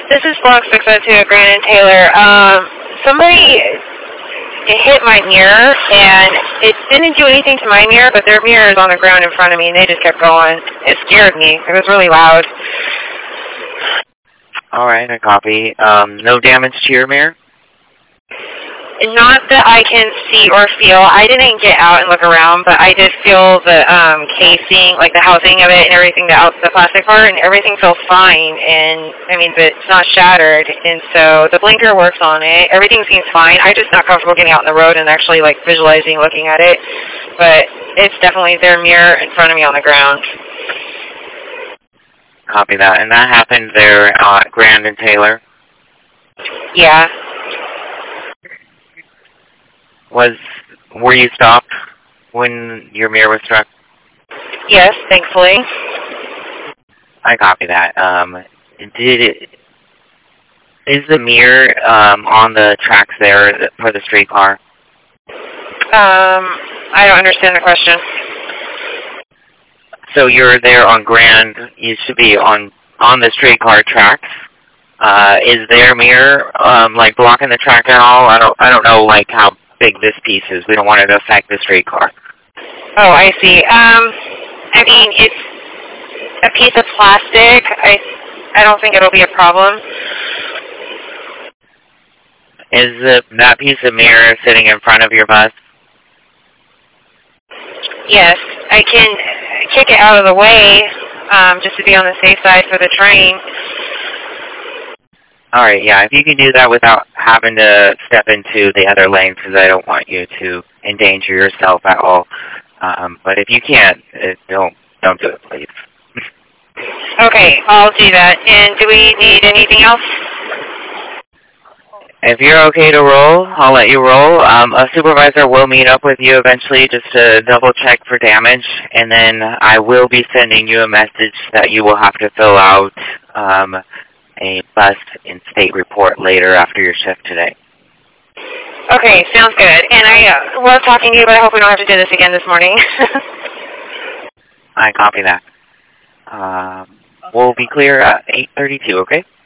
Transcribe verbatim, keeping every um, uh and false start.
This is Block six oh two at Grand and Taylor. Um, somebody hit my mirror, and it didn't do anything to my mirror, but their mirror is on the ground in front of me, and they just kept going. It scared me. It was really loud. All right, I copy. Um, no damage to your mirror? Not that I can see or feel. I didn't get out and look around, but I did feel the um, casing, like the housing of it and everything, the, out, the plastic part, and everything feels fine. And, I mean, but it's not shattered. And so the blinker works on it. Everything seems fine. I'm just not comfortable getting out on the road and actually, like, visualizing, looking at it. But it's definitely their mirror in front of me on the ground. Copy that. And that happened there at Grand and Taylor? Yeah. Was were you stopped when your mirror was struck? Yes, thankfully. I copy that. Um, did it, is the mirror um, on the tracks there for the streetcar? Um, I don't understand the question. So you're there on Grand. You should be on on the streetcar tracks. Uh, is their mirror um, like blocking the track at all? I don't. I don't know like how big this piece is. We don't want it to affect the streetcar. Oh, I see. Um, I mean, it's a piece of plastic. I, I don't think it'll be a problem. Is the, that piece of mirror sitting in front of your bus? Yes, I can kick it out of the way um, just to be on the safe side for the train. All right, yeah, if you can do that without having to step into the other lane, because I don't want you to endanger yourself at all. Um, but if you can't, uh, don't don't do it, please. Okay, I'll do that. And do we need anything else? If you're okay to roll, I'll let you roll. Um, a supervisor will meet up with you eventually just to double check for damage, and then I will be sending you a message that you will have to fill out um, a bus and state report later after your shift today. Okay, sounds good. And I uh, love talking to you, but I hope we don't have to do this again this morning. I copy that. Um, we'll be clear at eight thirty-two, okay?